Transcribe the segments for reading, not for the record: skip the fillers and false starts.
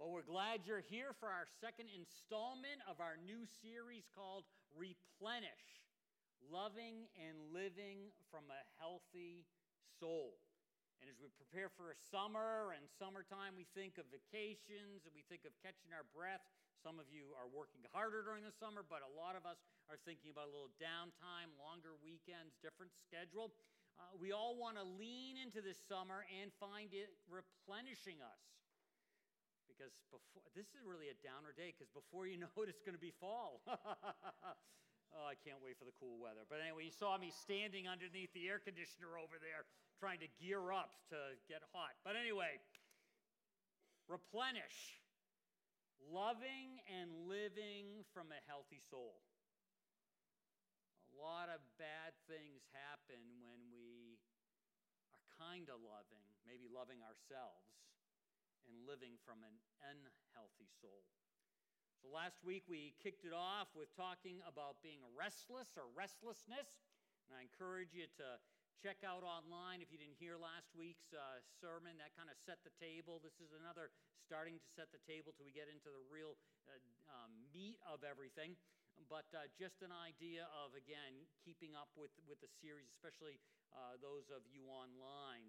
Well, we're glad you're here for our second installment of our new series called Replenish, Loving and Living from a Healthy Soul. And as we prepare for a summer and summertime, we think of vacations and we think of catching our breath. Some of you are working harder during the summer, but a lot of us are thinking about a little downtime, longer weekends, different schedule. We all want to lean into this summer and find it replenishing us. Because this is really a downer day, because before you know it, it's going to be fall. Oh, I can't wait for the cool weather. But anyway, you saw me standing underneath the air conditioner over there, trying to gear up to get hot. But anyway, replenish, loving and living from a healthy soul. A lot of bad things happen when we are kind of loving, maybe loving ourselves, and living from an unhealthy soul. So last week we kicked it off with talking about being restless or restlessness. And I encourage you to check out online if you didn't hear last week's sermon. That kind of set the table. This is another starting to set the table till we get into the real meat of everything. But just an idea of, again, keeping up with the series, especially those of you online.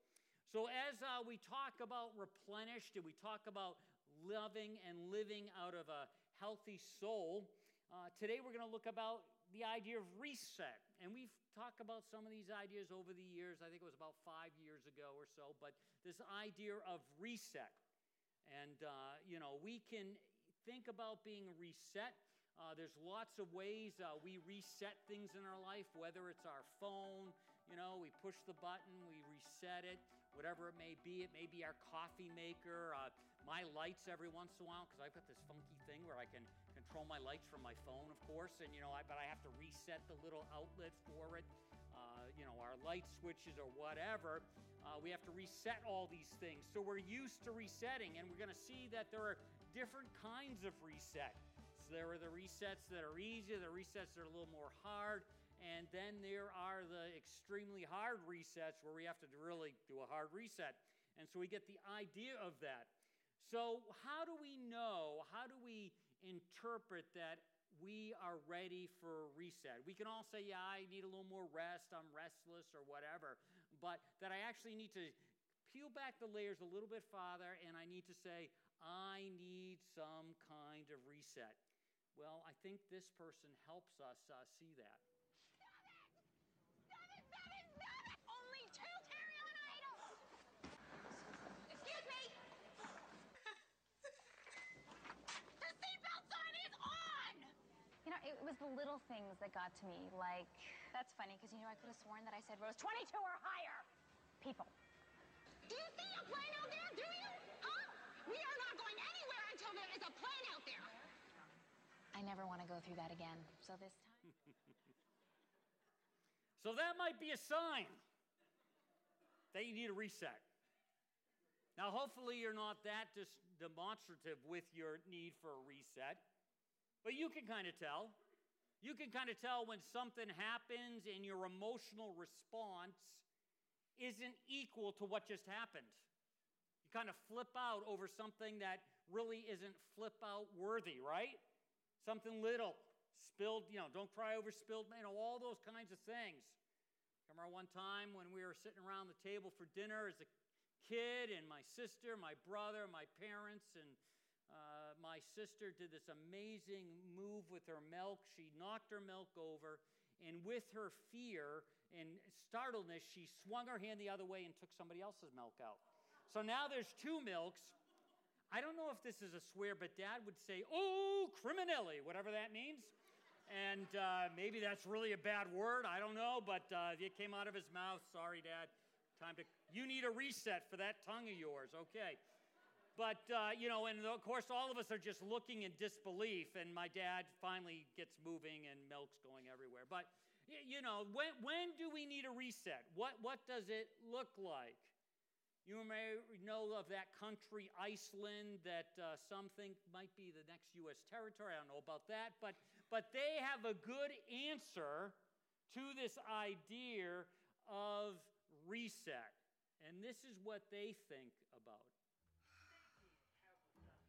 So as we talk about replenished and we talk about loving and living out of a healthy soul, today we're going to look about the idea of reset. And we've talked about some of these ideas over the years. I think it was about 5 years ago or so. But this idea of reset. And, we can think about being reset. There's lots of ways we reset things in our life, whether it's our phone. We push the button, we reset it, whatever it may be. It may be our coffee maker, my lights every once in a while, because I've got this funky thing where I can control my lights from my phone, of course, and, but I have to reset the little outlet for it. Our light switches or whatever, we have to reset all these things. So we're used to resetting, and we're going to see that there are different kinds of reset. So there are the resets that are easy, the resets that are a little more hard, and then there are the extremely hard resets where we have to really do a hard reset. And so we get the idea of that. So how do we know, how do we interpret that we are ready for reset? We can all say, yeah, I need a little more rest, I'm restless or whatever, but that I actually need to peel back the layers a little bit farther, and I need to say, I need some kind of reset. Well, I think this person helps us see that. Only 2 carry-on items! Excuse me! The seatbelt sign is on! It was the little things that got to me, like, that's funny, because I could have sworn that I said rows 22 or higher. People. Do you see a plane out there, do you? Huh? We are not going anywhere until there is a plane out there. I never want to go through that again, so this time... So that might be a sign that you need a reset. Now, hopefully you're not that demonstrative with your need for a reset, but you can kind of tell. You can kind of tell when something happens and your emotional response isn't equal to what just happened. You kind of flip out over something that really isn't flip out worthy, right? Something little. Spilled, don't cry over spilled, all those kinds of things. I remember one time when we were sitting around the table for dinner as a kid, and my sister, my brother, my parents, and my sister did this amazing move with her milk. She knocked her milk over, and with her fear and startledness, she swung her hand the other way and took somebody else's milk out. So now there's 2 milks. I don't know if this is a swear, but Dad would say, "Oh, criminelli," whatever that means. And maybe that's really a bad word. I don't know, but it came out of his mouth. Sorry, Dad. You need a reset for that tongue of yours. Okay. But, and of course, all of us are just looking in disbelief. And my dad finally gets moving and milk's going everywhere. But, when do we need a reset? What does it look like? You may know of that country, Iceland, that some think might be the next U.S. territory. I don't know about that. But they have a good answer to this idea of reset. And this is what they think about.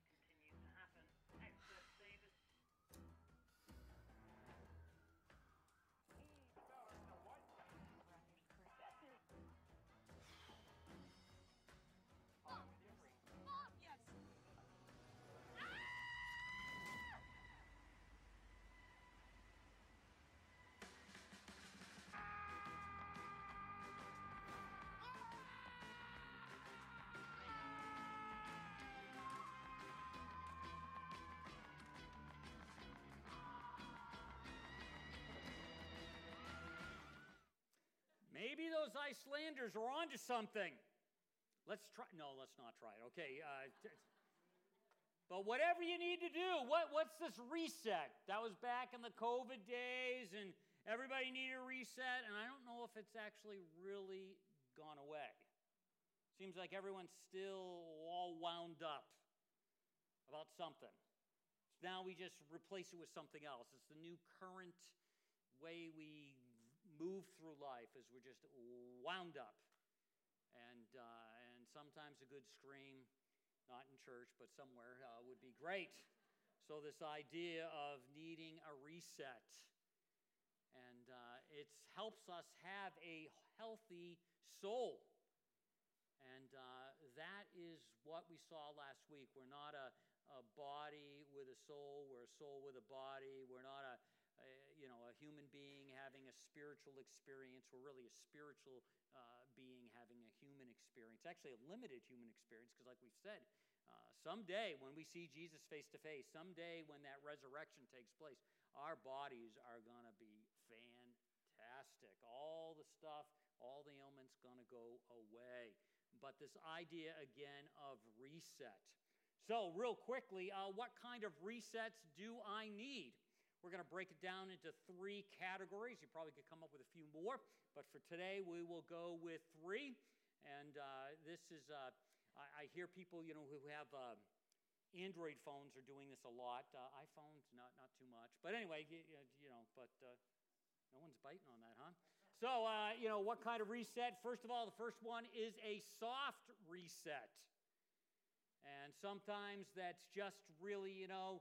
maybe those Icelanders are onto something. Let's not try it. Okay. But whatever you need to do, what's this reset? That was back in the COVID days, and everybody needed a reset, and I don't know if it's actually really gone away. Seems like everyone's still all wound up about something. So now we just replace it with something else. It's the new current way we move through life, is we're just wound up. And sometimes a good scream, not in church, but somewhere, would be great. So this idea of needing a reset. And it helps us have a healthy soul. And that is what we saw last week. We're not a body with a soul. We're a soul with a body. We're not a human being having a spiritual experience. We're really a spiritual being having a human experience. Actually, a limited human experience, because like we've said, someday when we see Jesus face to face, someday when that resurrection takes place, our bodies are going to be fantastic. All the stuff, all the ailments going to go away. But this idea, again, of reset. So, real quickly, what kind of resets do I need? We're going to break it down into 3 categories. You probably could come up with a few more, but for today, we will go with 3. And this is, I hear people, who have Android phones are doing this a lot. iPhones, not too much. But anyway, but no one's biting on that, huh? So, what kind of reset? First of all, the first one is a soft reset. And sometimes that's just really,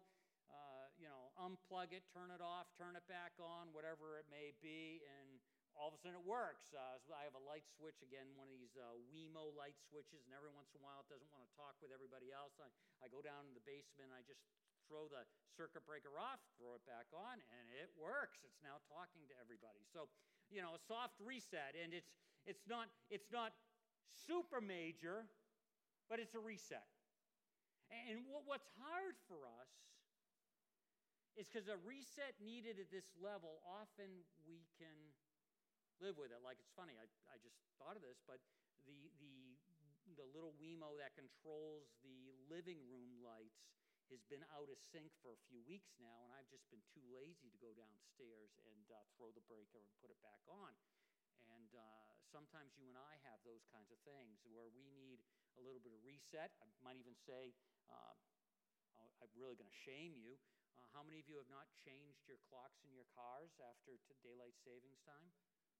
unplug it, turn it off, turn it back on, whatever it may be, and all of a sudden it works. I have a light switch, again, one of these Wemo light switches, and every once in a while it doesn't want to talk with everybody else. I go down in the basement, and I just throw the circuit breaker off, throw it back on, and it works. It's now talking to everybody. So, a soft reset, and it's not super major, but it's a reset. And what's hard for us is because a reset needed at this level, often we can live with it. Like, it's funny, I just thought of this, but the little Wemo that controls the living room lights has been out of sync for a few weeks now, and I've just been too lazy to go downstairs and throw the breaker and put it back on. And sometimes you and I have those kinds of things where we need a little bit of reset. I might even say, I'm really going to shame you. How many of you have not changed your clocks in your cars after daylight savings time?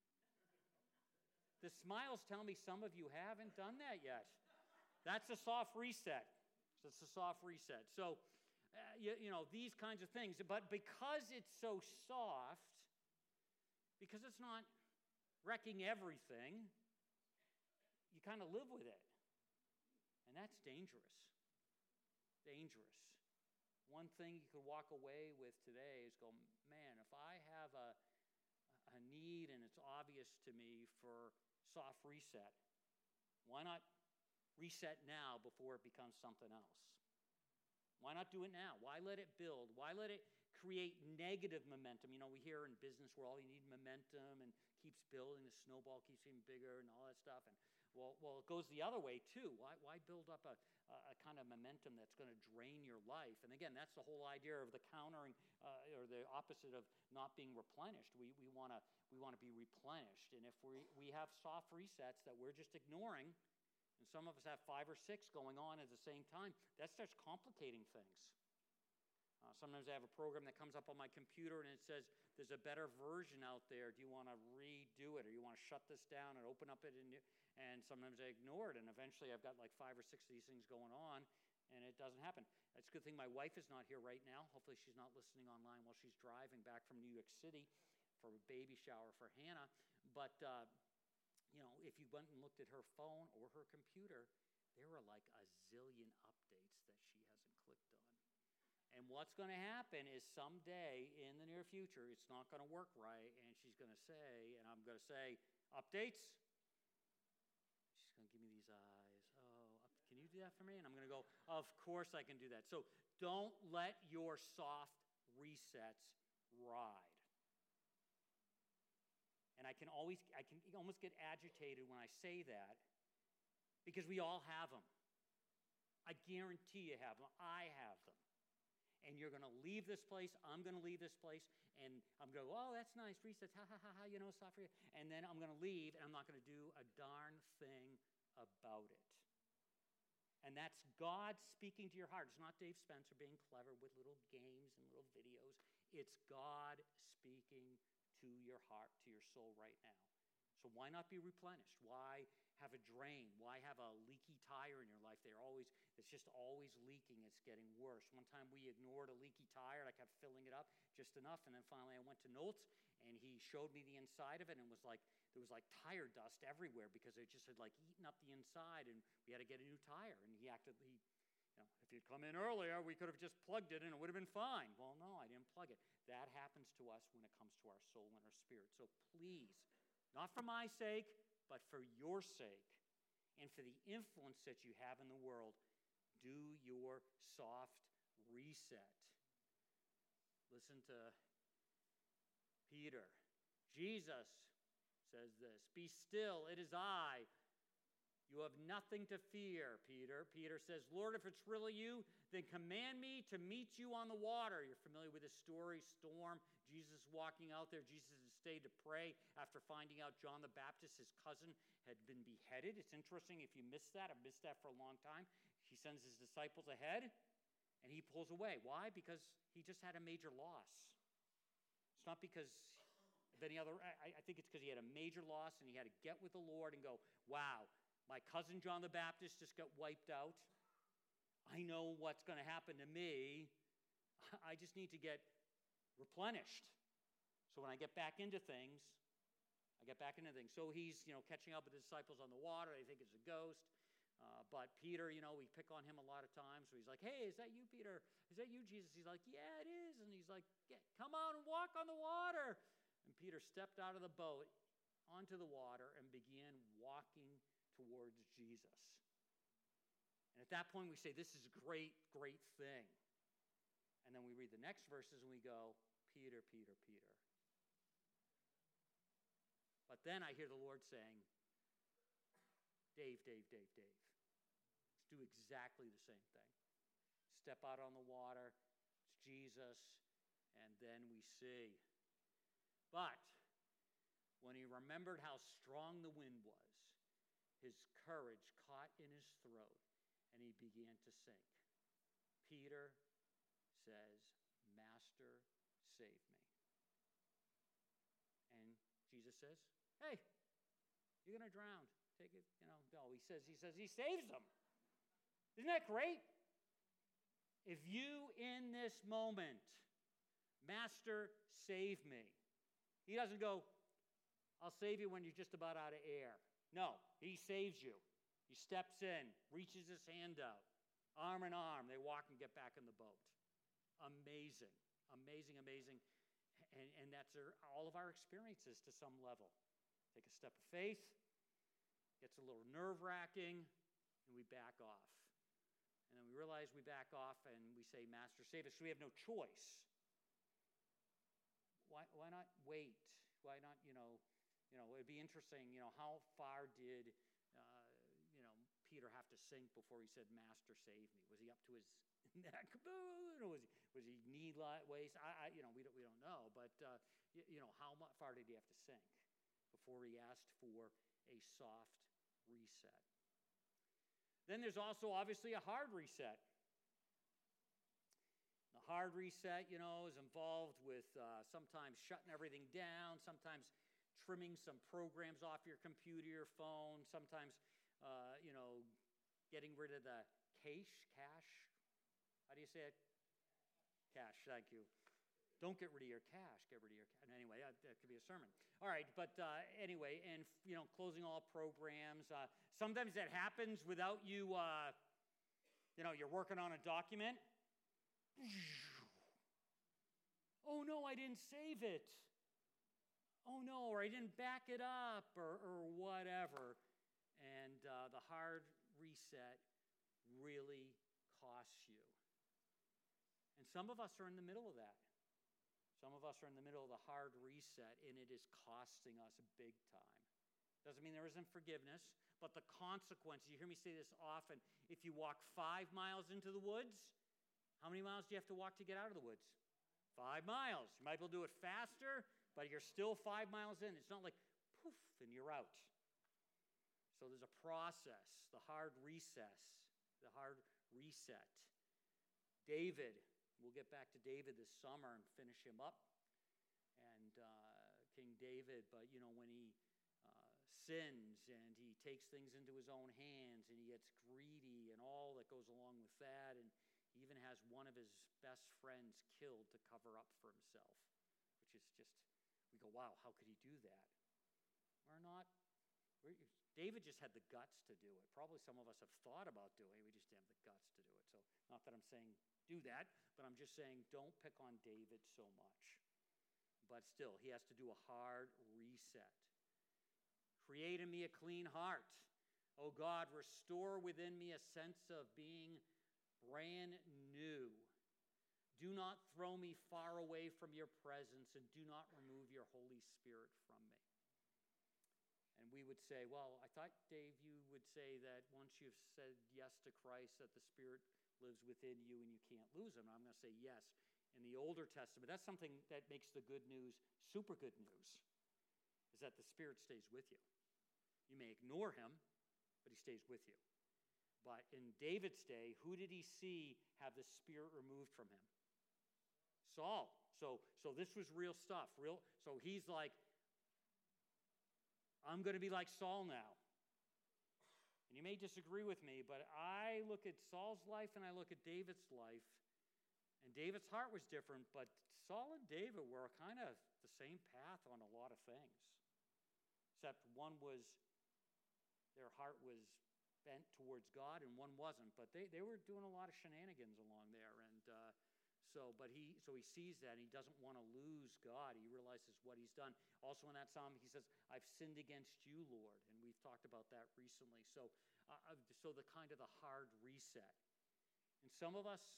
The smiles tell me some of you haven't done that yet. That's a soft reset. It's a soft reset. So, these kinds of things. But because it's so soft, because it's not wrecking everything, you kind of live with it. And that's dangerous. Dangerous. One thing you could walk away with today is go, man, if I have a need and it's obvious to me for soft reset, why not reset now before it becomes something else? Why not do it now? Why let it build? Why let it create negative momentum? We hear in business where all you need momentum and keeps building, the snowball keeps getting bigger and all that stuff. And well, it goes the other way too. Why build up a kind of momentum that's going to drain your life? And again, that's the whole idea of the countering or the opposite of not being replenished. We want to be replenished. And if we have soft resets that we're just ignoring, and some of us have 5 or 6 going on at the same time, that starts complicating things. Sometimes I have a program that comes up on my computer and it says, there's a better version out there. Do you want to redo it, or you want to shut this down and open up it? And sometimes I ignore it, and eventually I've got like 5 or 6 of these things going on, and it doesn't happen. It's a good thing my wife is not here right now. Hopefully she's not listening online while she's driving back from New York City for a baby shower for Hannah. But, if you went and looked at her phone or her computer, there were like a zillion updates that she hasn't clicked on. And what's going to happen is someday in the near future, it's not going to work right, and she's going to say, and I'm going to say, updates? She's going to give me these eyes. Can you do that for me? And I'm going to go, of course I can do that. So don't let your soft resets ride. And I can almost get agitated when I say that because we all have them. I guarantee you have them. I have them. And you're going to leave this place. I'm going to leave this place. And I'm going to go, oh, that's nice. Resets, ha, ha, ha, ha, soft for you. And then I'm going to leave, and I'm not going to do a darn thing about it. And that's God speaking to your heart. It's not Dave Spencer being clever with little games and little videos. It's God speaking to your heart, to your soul right now. So why not be replenished? Why have a drain? Why have a leaky tire in your life? It's just always leaking. It's getting worse. One time we ignored a leaky tire. I kept filling it up just enough. And then finally I went to Noltz, and he showed me the inside of it, and there was like tire dust everywhere because it just had like eaten up the inside, and we had to get a new tire. And if you'd come in earlier, we could have just plugged it and it would have been fine. Well, no, I didn't plug it. That happens to us when it comes to our soul and our spirit. So please, not for my sake, but for your sake and for the influence that you have in the world, do your soft reset. Listen to Peter. Jesus says this, "Be still, it is I. You have nothing to fear," Peter. Peter says, "Lord, if it's really you, then command me to meet you on the water." You're familiar with this story, storm. Jesus walking out there. Jesus had stayed to pray after finding out John the Baptist, his cousin, had been beheaded. It's interesting if you missed that. I've missed that for a long time. He sends his disciples ahead, and he pulls away. Why? Because he just had a major loss. It's not because of any other, I think it's because he had a major loss, and he had to get with the Lord and go, wow, my cousin John the Baptist just got wiped out. I know what's going to happen to me. I just need to get replenished. So when I get back into things, So he's, catching up with the disciples on the water. They think it's a ghost. But Peter, we pick on him a lot of times. So he's like, "Hey, is that you, Peter? Is that you, Jesus?" He's like, "Yeah, it is." And he's like, "Come on and walk on the water." And Peter stepped out of the boat onto the water and began walking towards Jesus. And at that point we say, this is a great, great thing. And then we read the next verses and we go, "Peter, Peter, Peter." But then I hear the Lord saying, "Dave, Dave, Dave, Dave. Let's do exactly the same thing. Step out on the water. It's Jesus." And then we see. But when he remembered how strong the wind was, his courage caught in his throat, and he began to sink. Peter says, "Master, save me." And Jesus says, "Hey, you're going to drown. Take it, No, he says he saves them. Isn't that great? If you in this moment, "Master, save me." He doesn't go, "I'll save you when you're just about out of air." No, he saves you. He steps in, reaches his hand out, arm in arm. They walk and get back in the boat. Amazing, amazing, amazing. And that's all of our experiences to some level. Take a step of faith, gets a little nerve-wracking, and we back off. And then we realize we back off and we say, "Master, save us." So we have no choice. Why not wait? Why not, it'd be interesting, how far did, Peter have to sink before he said, "Master, save me"? Was he up to his neck? Or was he knee waist? We don't know. But, how far did he have to sink before he asked for a soft reset? Then there's also obviously a hard reset. The hard reset, is involved with sometimes shutting everything down, sometimes trimming some programs off your computer, your phone, sometimes, getting rid of the cache. How do you say it? Cache, thank you. Don't get rid of your cache, get rid of your cache. Anyway, that could be a sermon. All right, but anyway, and, closing all programs. Sometimes that happens without you, you're working on a document. Oh no, I didn't save it. Oh no, or I didn't back it up, or whatever. And the hard reset really costs you. And some of us are in the middle of that. Some of us are in the middle of the hard reset, and it is costing us big time. Doesn't mean there isn't forgiveness, but the consequences, you hear me say this often, if you walk 5 miles into the woods, how many miles do you have to walk to get out of the woods? 5 miles. You might be able to do it faster, but you're still 5 miles in. It's not like poof, and you're out. So there's a process, the hard reset. David, we'll get back to David this summer and finish him up. And King David, but when he sins and he takes things into his own hands and he gets greedy and all that goes along with that, and he even has one of his best friends killed to cover up for himself, which is just, we go, wow, how could he do that? David just had the guts to do it. Probably some of us have thought about doing it. We just didn't have the guts to do it. So not that I'm saying do that, but I'm just saying don't pick on David so much. But still, he has to do a hard reset. Create in me a clean heart. O God, restore within me a sense of being brand new. Do not throw me far away from your presence, and do not remove your Holy Spirit from me. And we would say, well, I thought, Dave, you would say that once you've said yes to Christ, that the Spirit lives within you and you can't lose him. And I'm going to say yes. In the Older Testament, that's something that makes the good news super good news, is that the Spirit stays with you. You may ignore him, but he stays with you. But in David's day, who did he see have the Spirit removed from him? Saul. So this was real stuff. So he's like, I'm going to be like Saul now. And you may disagree with me, but I look at Saul's life and I look at David's life, and David's heart was different, but Saul and David were kind of the same path on a lot of things. Except one was, their heart was bent towards God, and one wasn't. But they were doing a lot of shenanigans along there. And so he sees that, and he doesn't want to lose God. He realizes what he's done. Also in that psalm, he says, I've sinned against you, Lord. And we've talked about that recently. So the kind of the hard reset. And some of us,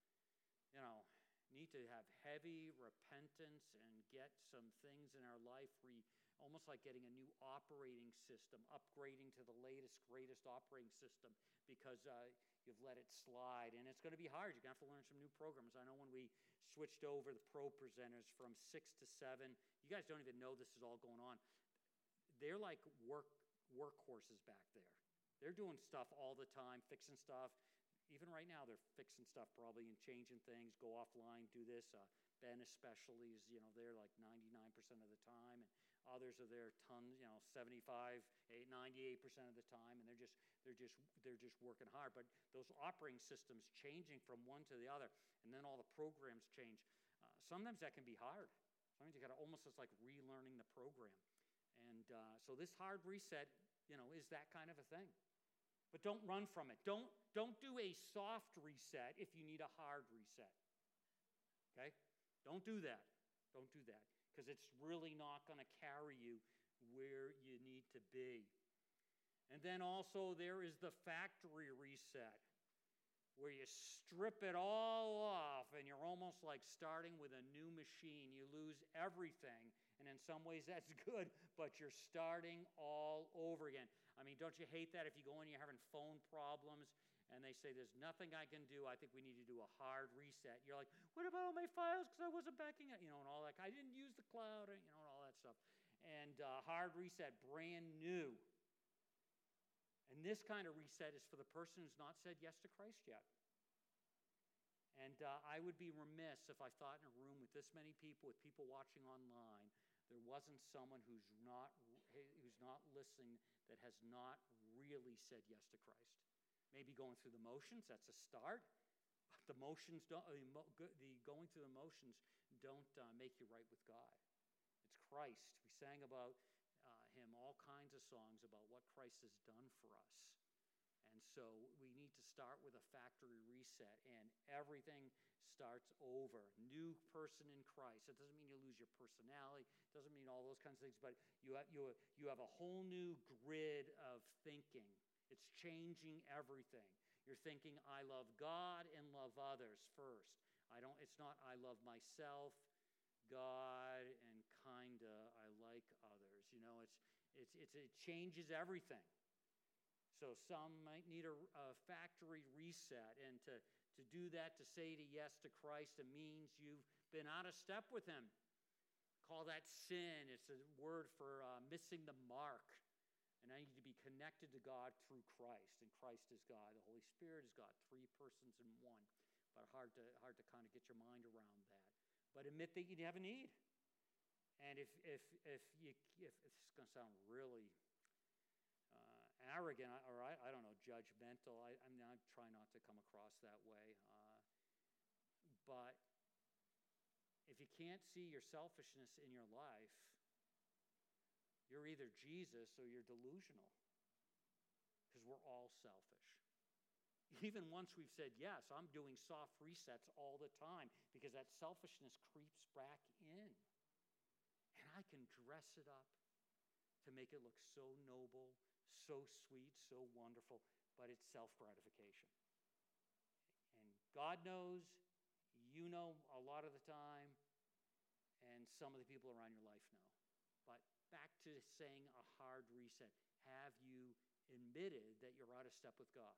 need to have heavy repentance and get some things in our life almost like getting a new operating system, upgrading to the latest, greatest operating system because you've let it slide. And it's going to be hard. You're going to have to learn some new programs. I know when we switched over the pro presenters from 6 to 7, you guys don't even know this is all going on. They're like workhorses back there. They're doing stuff all the time, fixing stuff. Even right now, they're fixing stuff probably and changing things, go offline, do this. Ben especially is, there like 99% of the time, and others are there 75, 98% of the time, and they're just working hard. But those operating systems changing from one to the other, and then all the programs change. Sometimes that can be hard. Sometimes you got to almost, it's like relearning the program. And so this hard reset, is that kind of a thing. But don't run from it. Don't do a soft reset if you need a hard reset. Okay? Don't do that. Don't do that. Because it's really not going to carry you where you need to be. And then also there is the factory reset, where you strip it all off and you're almost like starting with a new machine. You lose everything. And in some ways that's good, but you're starting all over again. I mean, don't you hate that if you go in and you're having phone problems and they say there's nothing I can do, I think we need to do a hard reset. You're like, what about all my files because I wasn't backing it, and all that. I didn't use the cloud, and all that stuff. And hard reset, brand new. And this kind of reset is for the person who's not said yes to Christ yet. And I would be remiss if I thought in a room with this many people, with people watching online, there wasn't someone who's not listening that has not really said yes to Christ. Maybe going through the motions, that's a start. But the motions going through the motions don't make you right with God. It's Christ. We sang about him all kinds of songs about what Christ has done for us. And so we need to start with a factory reset, and everything starts over. New person in Christ. It doesn't mean you lose your personality. It doesn't mean all those kinds of things, but you have a whole new grid of thinking. It's changing everything. You're thinking, I love God and love others first. It's not I love myself, God and kinda I like others. It changes everything. So some might need a factory reset, and to do that, to say yes to Christ, it means you've been out of step with him. Call that sin. It's a word for missing the mark. And I need to be connected to God through Christ, and Christ is God. The Holy Spirit is God, three persons in one. But hard to kind of get your mind around that. But admit that you have a need. And if it's going to sound really arrogant, or I don't know, judgmental. I try not to come across that way. But if you can't see your selfishness in your life, you're either Jesus or you're delusional. Because we're all selfish. Even once we've said, yes, I'm doing soft resets all the time, because that selfishness creeps back in. And I can dress it up to make it look so noble, so sweet, so wonderful, but it's self-gratification. And God knows, you know a lot of the time, and some of the people around your life know. But back to saying a hard reset. Have you admitted that you're out of step with God?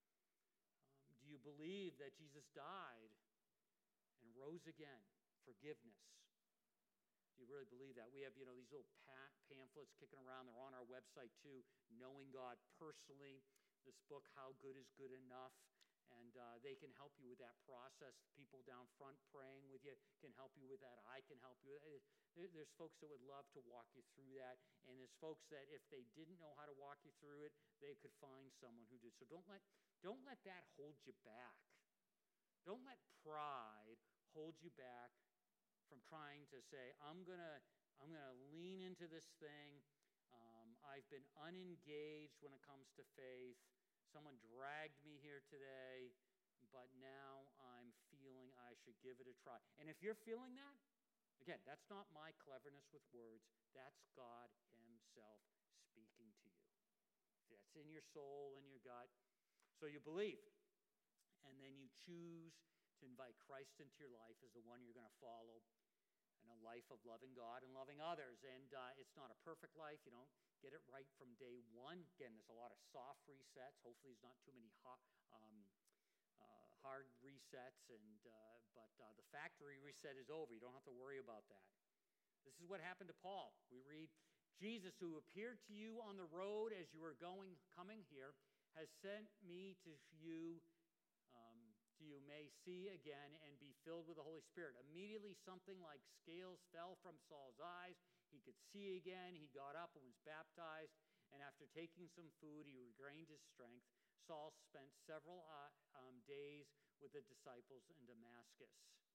Do you believe that Jesus died and rose again? Forgiveness. Do you really believe that? We have, these little pamphlets kicking around. They're on our website too. Knowing God personally. This book, How Good is Good Enough. And they can help you with that process. People down front praying with you can help you with that. I can help you with it. There's folks that would love to walk you through that. And there's folks that if they didn't know how to walk you through it, they could find someone who did. So don't let that hold you back. Don't let pride hold you back from trying to say, I'm gonna lean into this thing. I've been unengaged when it comes to faith. Someone dragged me here today, but now I'm feeling I should give it a try. And if you're feeling that, again, that's not my cleverness with words. That's God himself speaking to you. That's in your soul and your gut. So you believe, and then you choose to invite Christ into your life as the one you're going to follow, and a life of loving God and loving others. And it's not a perfect life. You don't get it right from day one. Again, there's a lot of soft resets. Hopefully there's not too many hard resets. But the factory reset is over. You don't have to worry about that. This is what happened to Paul. We read, Jesus, who appeared to you on the road as you were coming here, has sent me to you may see again and be filled with the Holy Spirit. Immediately something like scales fell from Saul's eyes. He could see again. He got up and was baptized. And after taking some food, he regained his strength. Saul spent several days with the disciples in Damascus.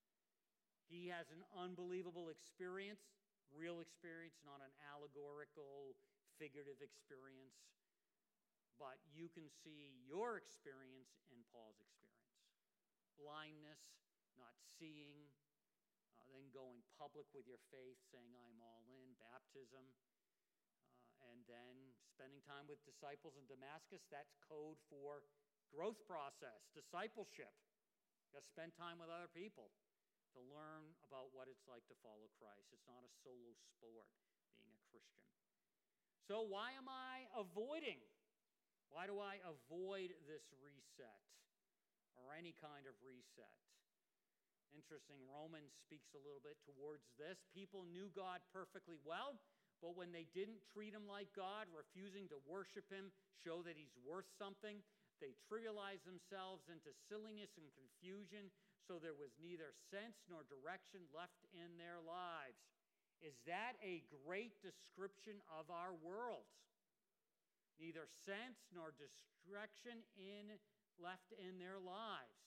He has an unbelievable experience, real experience, not an allegorical, figurative experience. But you can see your experience in Paul's experience. Blindness, not seeing, then going public with your faith, saying, I'm all in, baptism, and then spending time with disciples in Damascus. That's code for growth process, discipleship. You got to spend time with other people to learn about what it's like to follow Christ. It's not a solo sport, being a Christian. So why am I avoiding? Why do I avoid this reset or any kind of reset? Interesting, Romans speaks a little bit towards this. People knew God perfectly well, but when they didn't treat him like God, refusing to worship him, show that he's worth something, they trivialized themselves into silliness and confusion, so there was neither sense nor direction left in their lives. Is that a great description of our world? Neither sense nor direction left in their lives.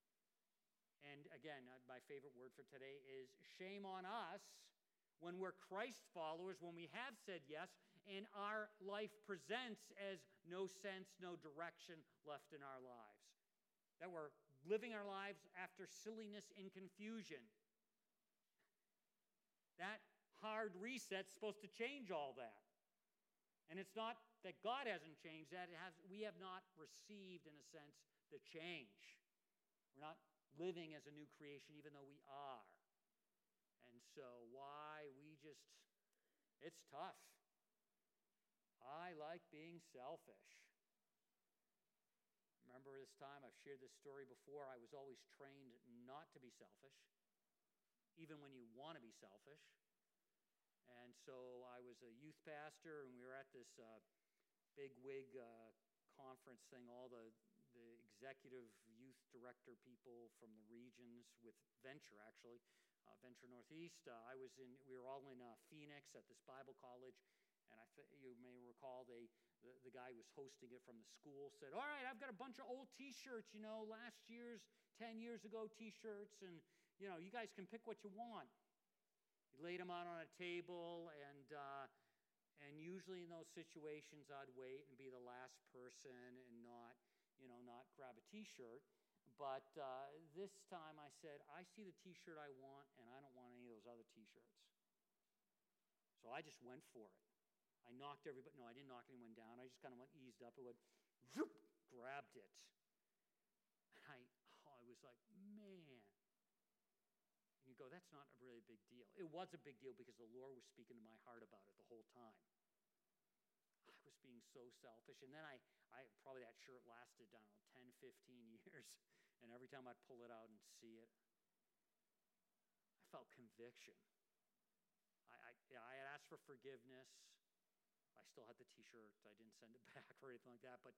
And again, my favorite word for today is shame on us when we're Christ followers, when we have said yes, and our life presents as no sense, no direction left in our lives. That we're living our lives after silliness and confusion. That hard reset's supposed to change all that. And it's not that God hasn't changed that. We have not received, in a sense, the change. We're not living as a new creation, even though we are. And And so why it's tough. I like being selfish. Remember this time, I've shared this story before, I was always trained not to be selfish, even when you want to be selfish. And so I was a youth pastor, and we were at this big wig conference thing, all the executive youth director people from the regions with Venture, actually, Venture Northeast. We were all in Phoenix at this Bible college, and you may recall the guy who was hosting it from the school said, all right, I've got a bunch of old T-shirts, last year's, 10 years ago T-shirts, and, you guys can pick what you want. He laid them out on a table, and usually in those situations, I'd wait and be the last person and not grab a T-shirt. But this time I said, I see the T-shirt I want, and I don't want any of those other T-shirts. So I just went for it. I knocked everybody. No, I didn't knock anyone down. I just kind of eased up and went, whoop, grabbed it. And I was like, man. And you go, that's not a really big deal. It was a big deal because the Lord was speaking to my heart about it the whole time. I was being so selfish. And then I probably that shirt lasted, 10, 15 years. And every time I'd pull it out and see it, I felt conviction. I had asked for forgiveness. I still had the T-shirt. I didn't send it back or anything like that. But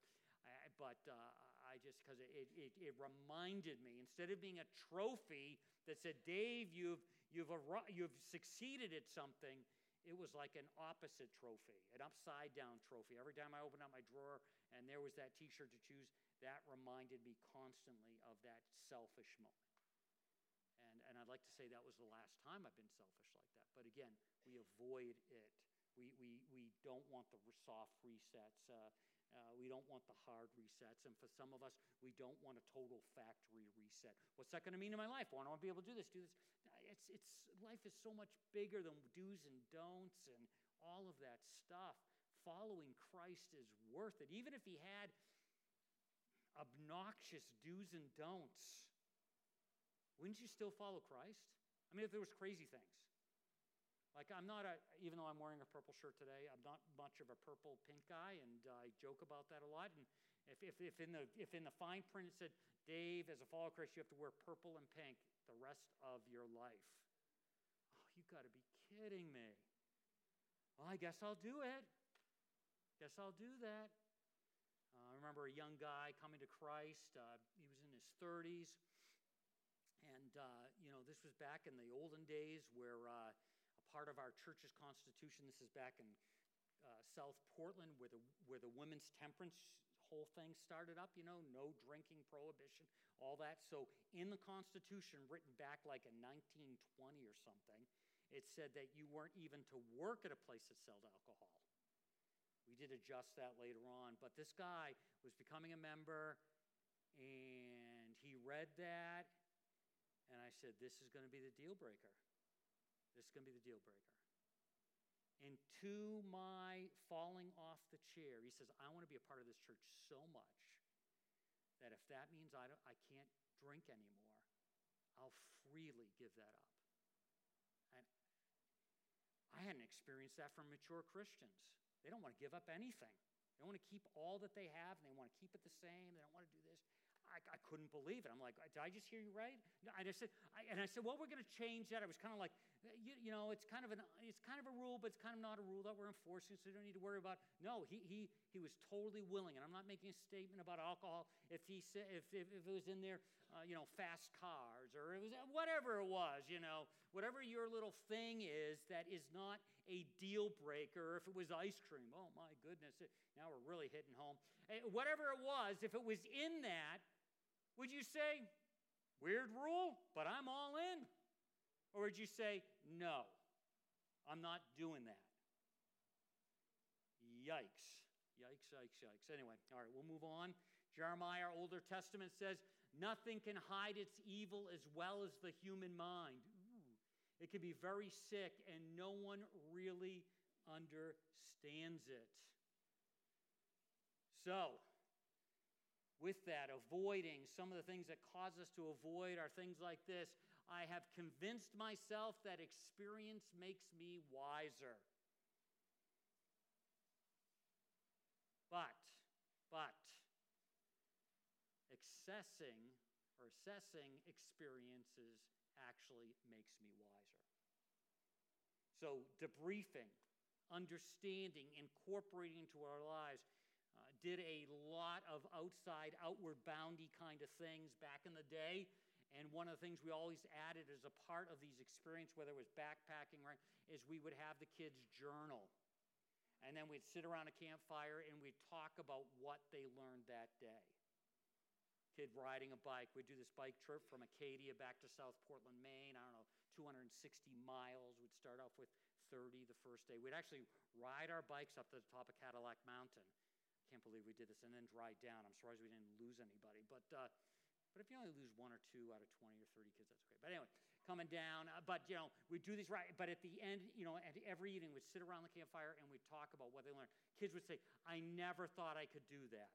I just, because it reminded me, instead of being a trophy that said, Dave, you've succeeded at something, it was like an opposite trophy, an upside-down trophy. Every time I opened up my drawer and there was that T-shirt to choose, that reminded me constantly of that selfish moment. And I'd like to say that was the last time I've been selfish like that. But again, we avoid it. We don't want the soft resets. We don't want the hard resets. And for some of us, we don't want a total factory reset. What's that going to mean in my life? Well, I want to be able to do this. Life is so much bigger than do's and don'ts and all of that stuff. Following Christ is worth it. Even if he had obnoxious do's and don'ts, wouldn't you still follow Christ? I mean, if there was crazy things. Like even though I'm wearing a purple shirt today, I'm not much of a purple pink guy, and I joke about that a lot. And if in the fine print it said, Dave, as a follower of Christ, you have to wear purple and pink the rest of your life. Oh, you got to be kidding me. Well, I guess I'll do it. Guess I'll do that. I remember a young guy coming to Christ. He was in his 30s. And, this was back in the olden days where a part of our church's constitution, this is back in South Portland where the women's temperance whole thing started up, no drinking prohibition, all that. So in the Constitution, written back like in 1920 or something, it said that you weren't even to work at a place that sold alcohol. We did adjust that later on. But this guy was becoming a member, and he read that, and I said, this is going to be the deal breaker. This is going to be the deal breaker. And to my falling off the chair, he says, I want to be a part of this church so much that if that means I can't drink anymore, I'll freely give that up. And I hadn't experienced that from mature Christians. They don't want to give up anything. They want to keep all that they have, and they want to keep it the same. They don't want to do this. I couldn't believe it. I'm like, did I just hear you right? And I said, well, we're going to change that. I was kind of like, it's kind of a rule, but it's kind of not a rule that we're enforcing, so you don't need to worry about. No, he was totally willing, and I'm not making a statement about alcohol. If it was in there, fast cars, or it was whatever it was, whatever your little thing is that is not a deal breaker. If it was ice cream, oh my goodness, now we're really hitting home. Whatever it was, if it was in that, would you say, weird rule, but I'm all in? Or would you say, no, I'm not doing that? Yikes. Yikes, yikes, yikes. Anyway, all right, we'll move on. Jeremiah, our Older Testament, says, nothing can hide its evil as well as the human mind. Ooh, it can be very sick, and no one really understands it. So, with that, avoiding some of the things that cause us to avoid are things like this. I have convinced myself that experience makes me wiser. But assessing experiences actually makes me wiser. So debriefing, understanding, incorporating into our lives, did a lot of outward boundy kind of things back in the day. And one of the things we always added as a part of these experiences, whether it was backpacking, right, is we would have the kids journal. And then we'd sit around a campfire and we'd talk about what they learned that day. Kid riding a bike. We'd do this bike trip from Acadia back to South Portland, Maine. 260 miles. We'd start off with 30 the first day. We'd actually ride our bikes up to the top of Cadillac Mountain. Can't believe we did this, and then ride down. I'm surprised we didn't lose anybody. But if you only lose 1 or 2 out of 20 or 30 kids, that's great. But anyway, coming down. We'd do these right. But at the end, at every evening, we'd sit around the campfire and we'd talk about what they learned. Kids would say, I never thought I could do that.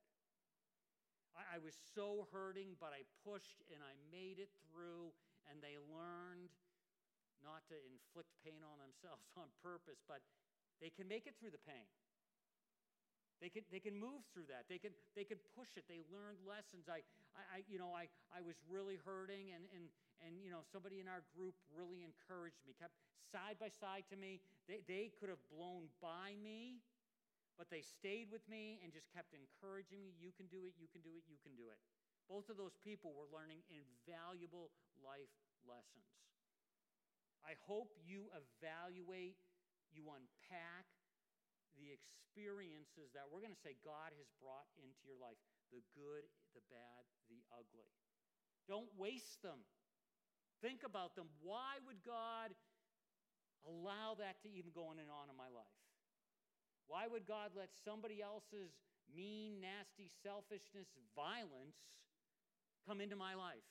I was so hurting, but I pushed and I made it through, and they learned not to inflict pain on themselves on purpose, but they can make it through the pain. They can move through that. They can push it. They learned lessons. I was really hurting, and somebody in our group really encouraged me, kept side by side to me. They could have blown by me, but they stayed with me and just kept encouraging me. You can do it. You can do it. You can do it. Both of those people were learning invaluable life lessons. I hope you evaluate, you unpack the experiences that we're going to say God has brought into your life, the good, the bad, the ugly. Don't waste them. Think about them. Why would God allow that to even go on and on in my life? Why would God let somebody else's mean, nasty, selfishness, violence come into my life?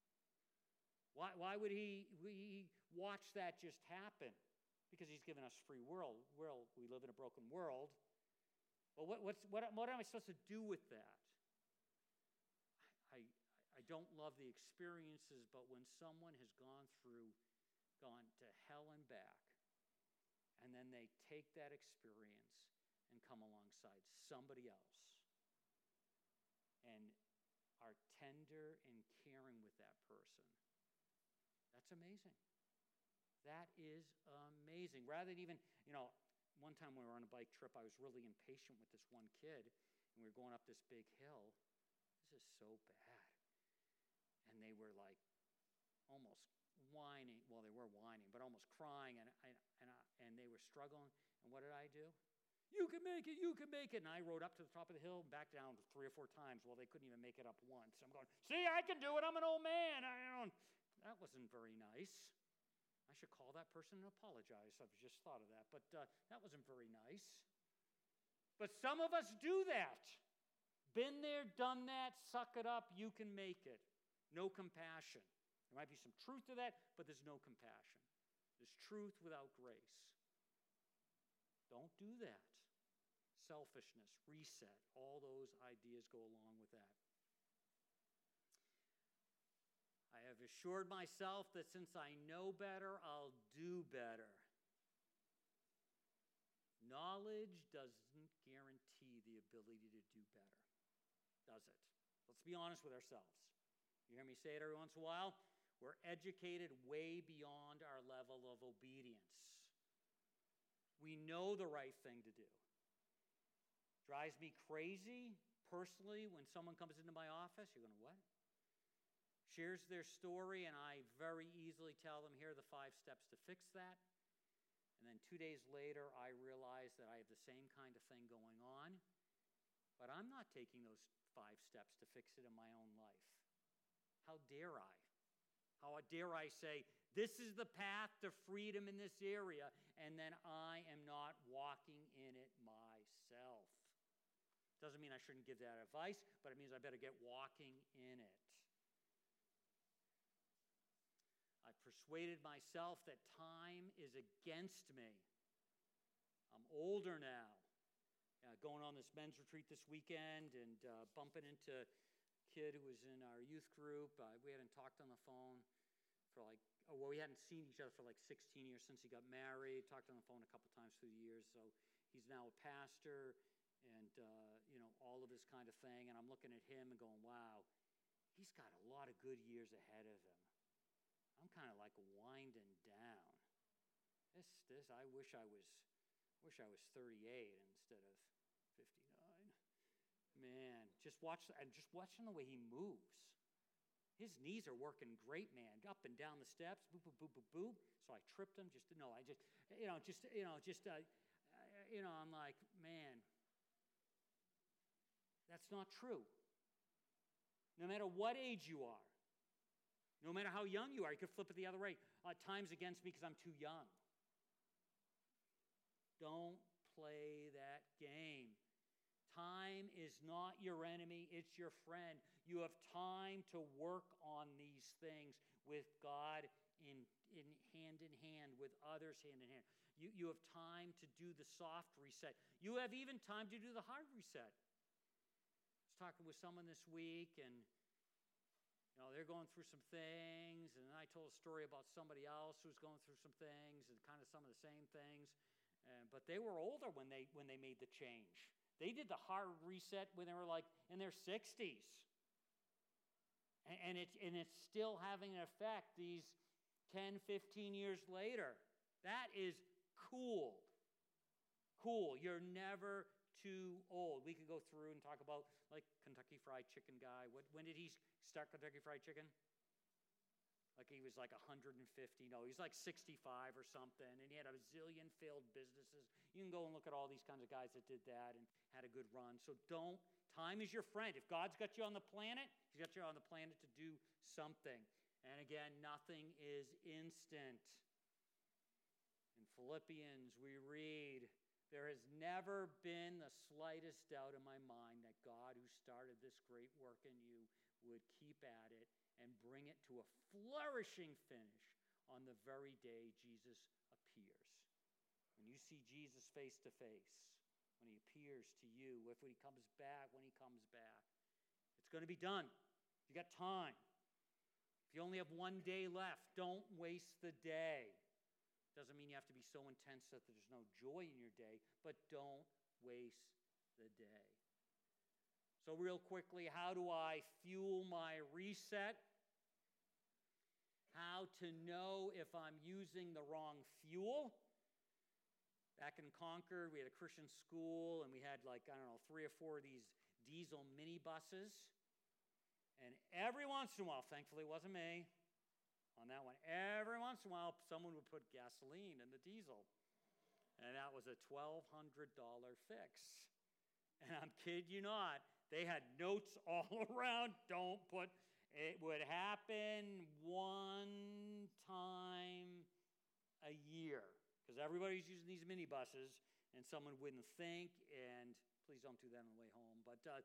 Why would he watch that just happen? Because he's given us free will. We live in a broken world. But what am I supposed to do with that? I don't love the experiences, but when someone has gone to hell and back, and then they take that experience and come alongside somebody else and are tender and caring with that person, that's amazing. That is amazing. Rather than even, one time when we were on a bike trip, I was really impatient with this one kid, and we were going up this big hill. This is so bad. And they were like almost whining. Well, they were whining, but almost crying, and they were struggling. And what did I do? You can make it, you can make it. And I rode up to the top of the hill and back down 3 or 4 times. Well, they couldn't even make it up once. I'm going, see, I can do it. I'm an old man. That wasn't very nice. I should call that person and apologize. I've just thought of that. But that wasn't very nice. But some of us do that. Been there, done that, suck it up, you can make it. No compassion. There might be some truth to that, but there's no compassion. There's truth without grace. Don't do that. Selfishness, reset, all those ideas go along with that. I have assured myself that since I know better, I'll do better. Knowledge doesn't guarantee the ability to do better, does it? Let's be honest with ourselves. You hear me say it every once in a while? We're educated way beyond our level of obedience. We know the right thing to do. Drives me crazy, personally, when someone comes into my office. You're going, what? Shares their story, and I very easily tell them, here are the 5 steps to fix that. And then 2 days later, I realize that I have the same kind of thing going on, but I'm not taking those 5 steps to fix it in my own life. How dare I? How dare I say, this is the path to freedom in this area, and then I am not walking in it myself. Doesn't mean I shouldn't give that advice, but it means I better get walking in it. I've persuaded myself that time is against me. I'm older now. Going on this men's retreat this weekend and bumping into kid who was in our youth group. We hadn't talked on the phone for we hadn't seen each other for 16 years since he got married. Talked on the phone a couple times through the years. So he's now a pastor and, all of this kind of thing. And I'm looking at him and going, wow, he's got a lot of good years ahead of him. I'm kind of winding down. I wish I was 38 instead of 59. Man, just watching the way he moves. His knees are working great, man. Up and down the steps, boop, boop, boop, boop, boop. So I tripped him. I'm like, man, that's not true. No matter what age you are, no matter how young you are, you could flip it the other way. Time's against me because I'm too young. Don't play that game. Time is not your enemy, it's your friend. You have time to work on these things with God in hand, with others hand in hand. You have time to do the soft reset. You have even time to do the hard reset. I was talking with someone this week, and they're going through some things, and I told a story about somebody else who's going through some things and kind of some of the same things. But they were older when they made the change. They did the hard reset when they were in their 60s. And it's still having an effect these 10, 15 years later. That is cool. Cool. You're never too old. We could go through and talk about Kentucky Fried Chicken guy. When did he start Kentucky Fried Chicken? He was 150. No, he's 65 or something. And he had a zillion failed businesses. You can go and look at all these kinds of guys that did that and had a good run. So time is your friend. If God's got you on the planet, he's got you on the planet to do something. And again, nothing is instant. In Philippians, we read, there has never been the slightest doubt in my mind that God, who started this great work in you, would keep at it and bring it to a flourishing finish on the very day Jesus appears. When you see Jesus face to face, when he appears to you, when he comes back, it's going to be done. You got time. If you only have one day left, don't waste the day. Doesn't mean you have to be so intense that there's no joy in your day, but don't waste the day. So real quickly, how do I fuel my reset? How to know if I'm using the wrong fuel? Back in Concord, we had a Christian school, and we had 3 or 4 of these diesel minibuses. And every once in a while, thankfully it wasn't me on that one, every once in a while someone would put gasoline in the diesel. And that was a $1,200 fix. And I'm kidding you not, they had notes all around. It would happen one time a year because everybody's using these minibuses, and someone wouldn't think. And please don't do that on the way home.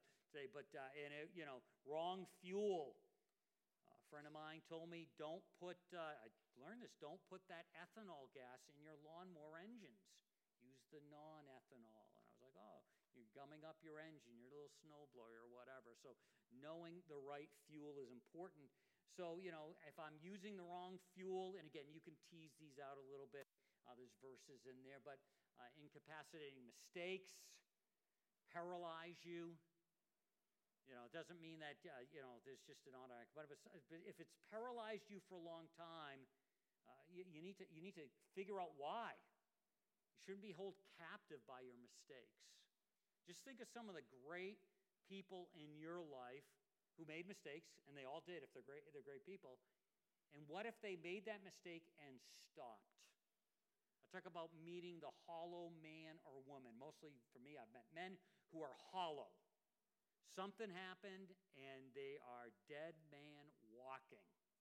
Wrong fuel. A friend of mine told me, I learned this, don't put that ethanol gas in your lawnmower engines. Use the non-ethanol. And I was like, oh, you're gumming up your engine, your little snowblower or whatever. So knowing the right fuel is important. So, if I'm using the wrong fuel, and again, you can tease these out a little bit. There's verses in there, but incapacitating mistakes paralyze you. It doesn't mean that, there's just an automatic. But if it's paralyzed you for a long time, you need to figure out why. You shouldn't be held captive by your mistakes. Just think of some of the great people in your life who made mistakes, and they all did if they're great people. And what if they made that mistake and stopped? I talk about meeting the hollow man or woman. Mostly for me, I've met men who are hollow. Something happened, and they are dead man walking.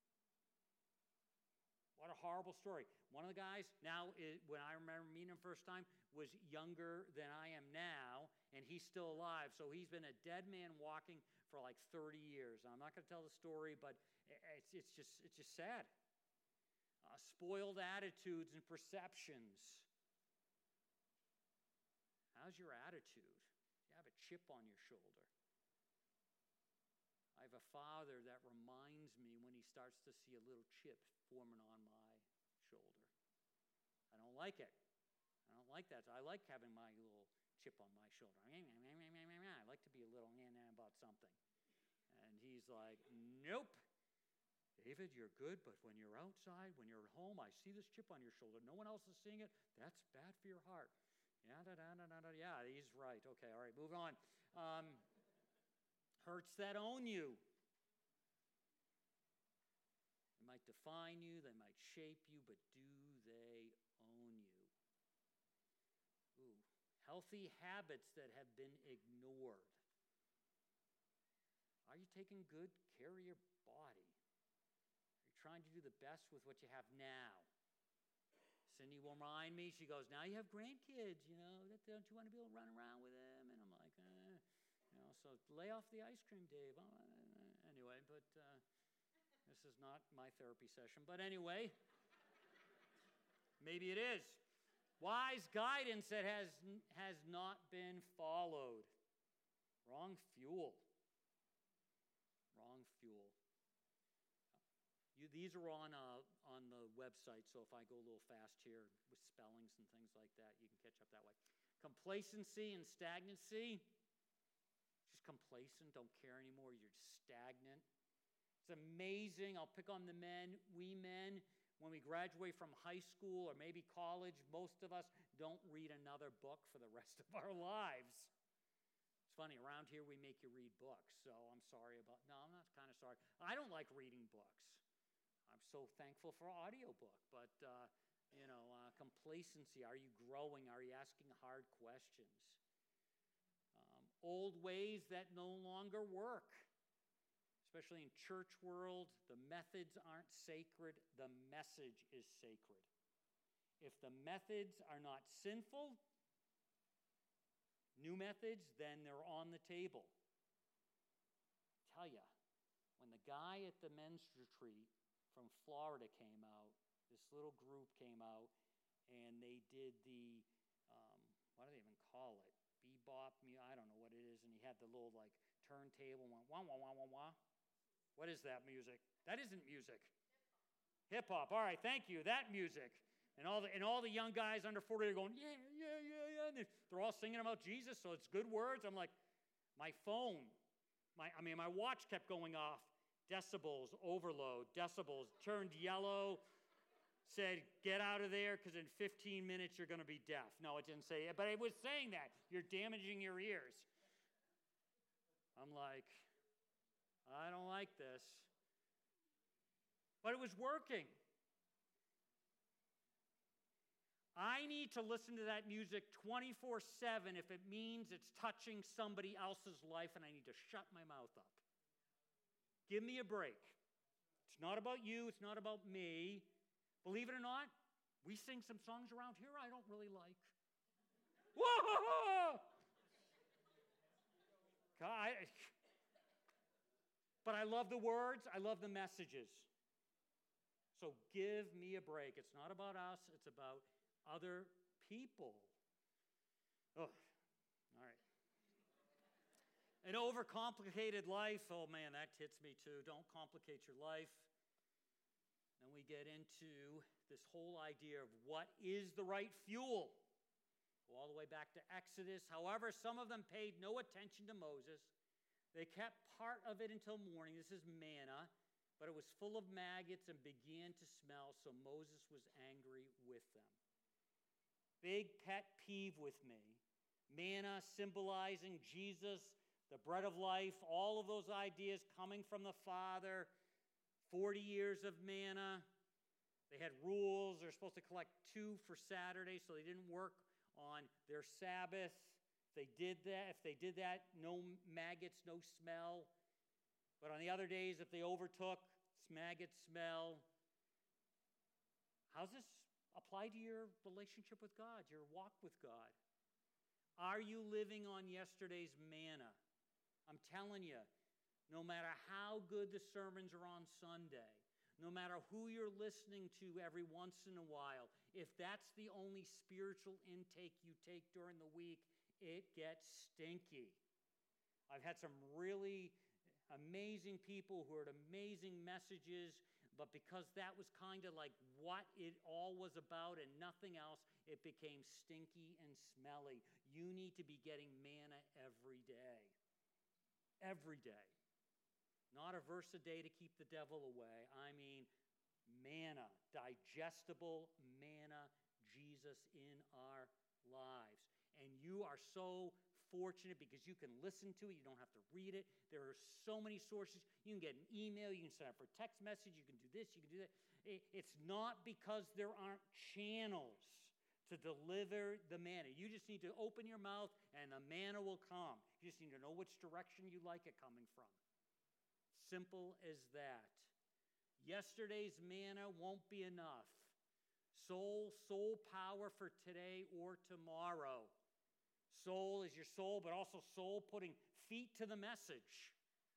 What a horrible story. One of the guys, when I remember meeting him first time, was younger than I am now, and he's still alive. So he's been a dead man walking for 30 years. I'm not going to tell the story, but it's just sad. Spoiled attitudes and perceptions. How's your attitude? You have a chip on your shoulder. I've a father that reminds me when he starts to see a little chip forming on my shoulder. I don't like it. I don't like that. I like having my little chip on my shoulder. I like to be a little about something. And he's like, nope. David, you're good, but when you're outside, when you're at home, I see this chip on your shoulder. No one else is seeing it. That's bad for your heart. Yeah, he's right. Okay, all right, move on. Hurts that own you. They might define you, they might shape you, but do they own you? Ooh, healthy habits that have been ignored. Are you taking good care of your body? Are you trying to do the best with what you have now? Cindy will remind me, she goes, now you have grandkids, don't you want to be able to run around with them? And I'm like, so lay off the ice cream, Dave. Anyway, but this is not my therapy session. But anyway, maybe it is. Wise guidance that has not been followed. Wrong fuel. Wrong fuel. These are on the website, so if I go a little fast here with spellings and things like that, you can catch up that way. Complacency and stagnancy. Just complacent, don't care anymore, you're stagnant. It's amazing. I'll pick on the men. We men, when we graduate from high school or maybe college, most of us don't read another book for the rest of our lives. It's funny, around here we make you read books, so I'm sorry about, no, I'm not kind of sorry. I don't like reading books. I'm so thankful for audiobook, but, complacency. Are you growing? Are you asking hard questions? Old ways that no longer work. Especially in church world, the methods aren't sacred, the message is sacred. If the methods are not sinful, new methods, then they're on the table. I tell you, when the guy at the men's retreat from Florida came out, this little group came out, and they did the, what do they even call it? Bebop, I don't know what it is, and he had the little, turntable, went wah, wah, wah, wah, wah. What is that music? That isn't music. Hip-hop. All right, thank you. That music. And all the young guys under 40 are going, yeah. And they're all singing about Jesus, so it's good words. I'm like, my phone, my watch kept going off. Decibels, overload, decibels, turned yellow, said, get out of there, because in 15 minutes you're going to be deaf. No, it didn't say it, but it was saying that. You're damaging your ears. I'm like, I don't like this. But it was working. I need to listen to that music 24/7 if it means it's touching somebody else's life, and I need to shut my mouth up. Give me a break. It's not about you. It's not about me. Believe it or not, we sing some songs around here I don't really like. Whoa! God, but I love the words. I love the messages. So give me a break. It's not about us. It's about other people. Oh, all right. An overcomplicated life, oh man, that hits me too. Don't complicate your life. Then we get into this whole idea of what is the right fuel. Go all the way back to Exodus. However, some of them paid no attention to Moses. They kept part of it until morning. This is manna, but it was full of maggots and began to smell, so Moses was angry with them. Big pet peeve with me. Manna symbolizing Jesus, the bread of life, all of those ideas coming from the Father, 40 years of manna. They had rules. They're supposed to collect 2 for Saturday, so they didn't work on their Sabbath. If they did that, no maggots, no smell. But on the other days, if they overtook, maggot smell. How's this apply to your relationship with God, your walk with God? Are you living on yesterday's manna? I'm telling you, no matter how good the sermons are on Sunday, no matter who you're listening to every once in a while, if that's the only spiritual intake you take during the week, it gets stinky. I've had some really amazing people who heard amazing messages, but because that was kind of like what it all was about and nothing else, it became stinky and smelly. You need to be getting manna every day. Every day. Not a verse a day to keep the devil away. I mean, manna, digestible manna, Jesus in our lives. And you are so fortunate because you can listen to it. You don't have to read it. There are so many sources. You can get an email. You can sign up for a text message. You can do this. You can do that. It's not because there aren't channels to deliver the manna. You just need to open your mouth and the manna will come. You just need to know which direction you like it coming from. Simple as that. Yesterday's manna won't be enough. Soul power for today or tomorrow. Soul is your soul, but also soul putting feet to the message.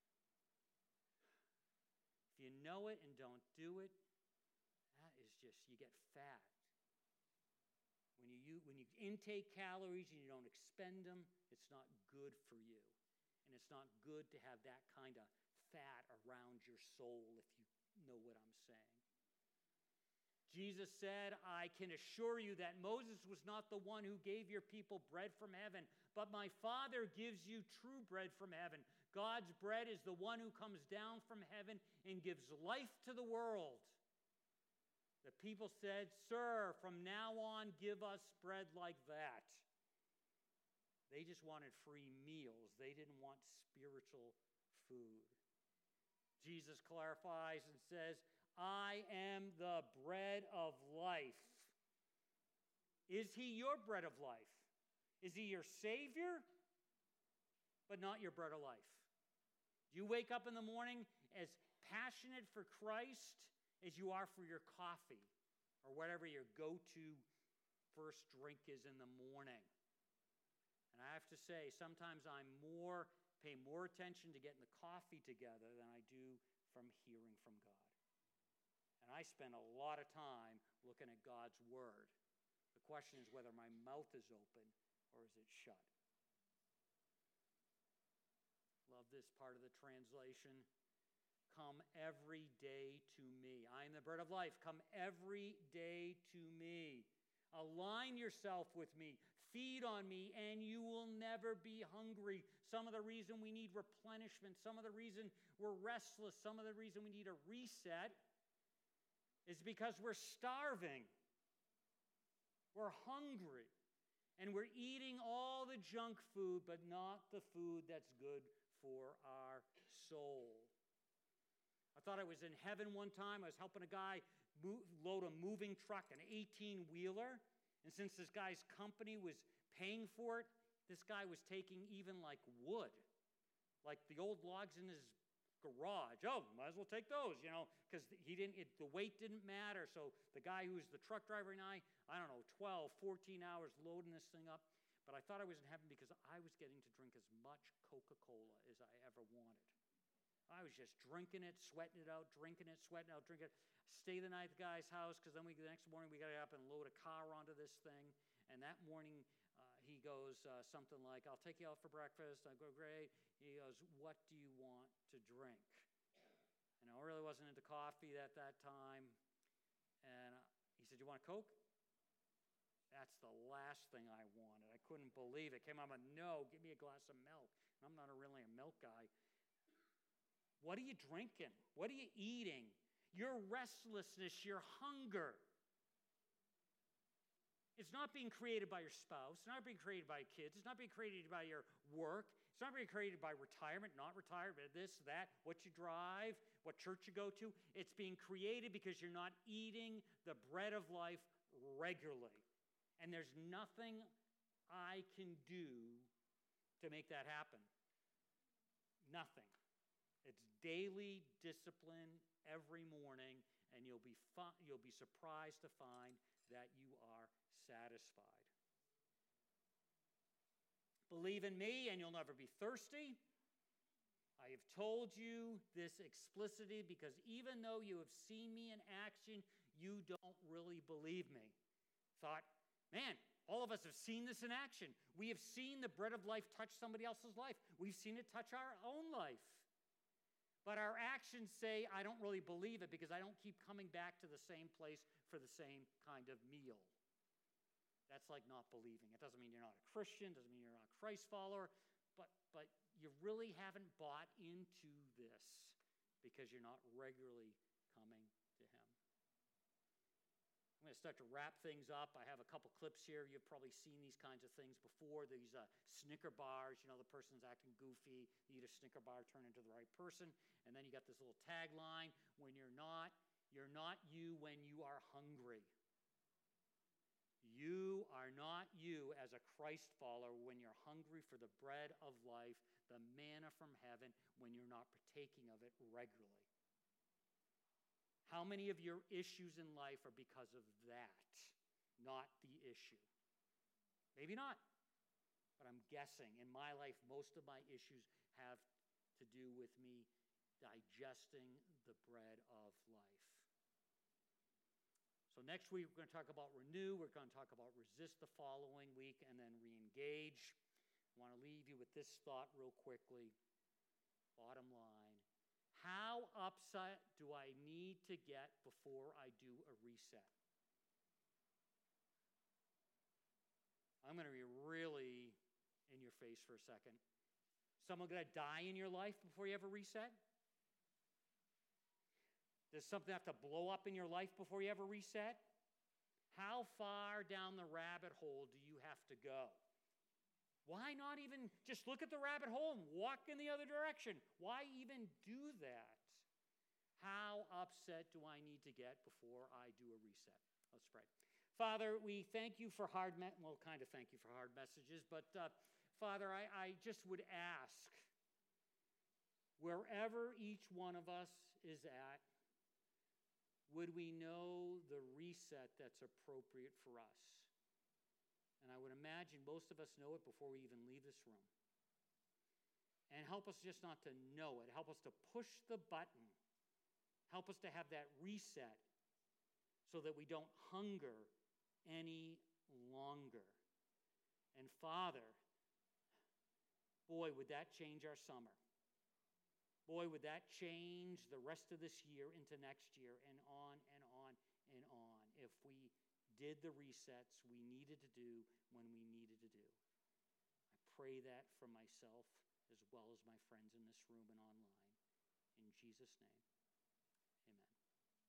If you know it and don't do it, that is just, you get fat. When you intake calories and you don't expend them, it's not good for you. And it's not good to have that kind of fat around your soul, if you know what I'm saying. Jesus said, I can assure you that Moses was not the one who gave your people bread from heaven, but my Father gives you true bread from heaven. God's bread is the one who comes down from heaven and gives life to the world. The people said, Sir, from now on, give us bread like that. They just wanted free meals. They didn't want spiritual food. Jesus clarifies and says, I am the bread of life. Is he your bread of life? Is he your Savior? But not your bread of life. Do you wake up in the morning as passionate for Christ as you are for your coffee or whatever your go-to first drink is in the morning? And I have to say, sometimes I pay more attention to getting the coffee together than I do from hearing from God. And I spend a lot of time looking at God's Word. The question is whether my mouth is open or is it shut. Love this part of the translation. Come every day to me. I am the bread of life. Come every day to me. Align yourself with me. Feed on me, and you will never be hungry. Some of the reason we need replenishment, some of the reason we're restless, some of the reason we need a reset is because we're starving. We're hungry. And we're eating all the junk food, but not the food that's good for our soul. I thought I was in heaven one time. I was helping a guy load a moving truck, an 18-wheeler. And since this guy's company was paying for it, this guy was taking even like wood, like the old logs in his garage. Oh, might as well take those, because the weight didn't matter. So the guy who was the truck driver and I don't know, 12, 14 hours loading this thing up. But I thought I was in heaven because I was getting to drink as much Coca-Cola as I ever wanted. I was just drinking it, sweating it out, drinking it, sweating it out, drinking it. Stay the night at the guy's house because then the next morning we got to get up and load a car onto this thing. And that morning he goes something like, I'll take you out for breakfast. I go, great. He goes, what do you want to drink? And I really wasn't into coffee at that time. And he said, you want a Coke? That's the last thing I wanted. I couldn't believe it. Came out with, no, give me a glass of milk. I'm not really a milk guy. What are you drinking? What are you eating? Your restlessness, your hunger. It's not being created by your spouse. It's not being created by kids. It's not being created by your work. It's not being created by retirement, not retirement, this, that, what you drive, what church you go to. It's being created because you're not eating the bread of life regularly. And there's nothing I can do to make that happen. Nothing. It's daily discipline every morning, and you'll be surprised to find that you are satisfied. Believe in me, and you'll never be thirsty. I have told you this explicitly because even though you have seen me in action, you don't really believe me. Thought, man, all of us have seen this in action. We have seen the bread of life touch somebody else's life. We've seen it touch our own life. But our actions say, I don't really believe it because I don't keep coming back to the same place for the same kind of meal. That's like not believing. It doesn't mean you're not a Christian, doesn't mean you're not a Christ follower, but you really haven't bought into this because you're not regularly coming to him. I'm going to start to wrap things up. I have a couple clips here. You've probably seen these kinds of things before. These Snicker bars, the person's acting goofy. You eat a Snicker bar, turn into the right person. And then you got this little tagline, when you're not you when you are hungry. You are not you as a Christ follower when you're hungry for the bread of life, the manna from heaven, when you're not partaking of it regularly. How many of your issues in life are because of that, not the issue? Maybe not, but I'm guessing. In my life, most of my issues have to do with me digesting the bread of life. So next week, we're going to talk about renew. We're going to talk about resist the following week, and then re-engage. I want to leave you with this thought real quickly. Bottom line. How upset do I need to get before I do a reset? I'm going to be really in your face for a second. Someone going to die in your life before you have a reset? Does something have to blow up in your life before you have a reset? How far down the rabbit hole do you have to go? Why not even just look at the rabbit hole and walk in the other direction? Why even do that? How upset do I need to get before I do a reset? Let's pray. Father, we thank you for kind of thank you for hard messages, but Father, I just would ask, wherever each one of us is at, would we know the reset that's appropriate for us? And I would imagine most of us know it before we even leave this room. And help us just not to know it. Help us to push the button. Help us to have that reset so that we don't hunger any longer. And Father, boy, would that change our summer. Boy, would that change the rest of this year into next year and on and on and on if we did the resets we needed to do when we needed to do. I pray that for myself as well as my friends in this room and online. In Jesus' name.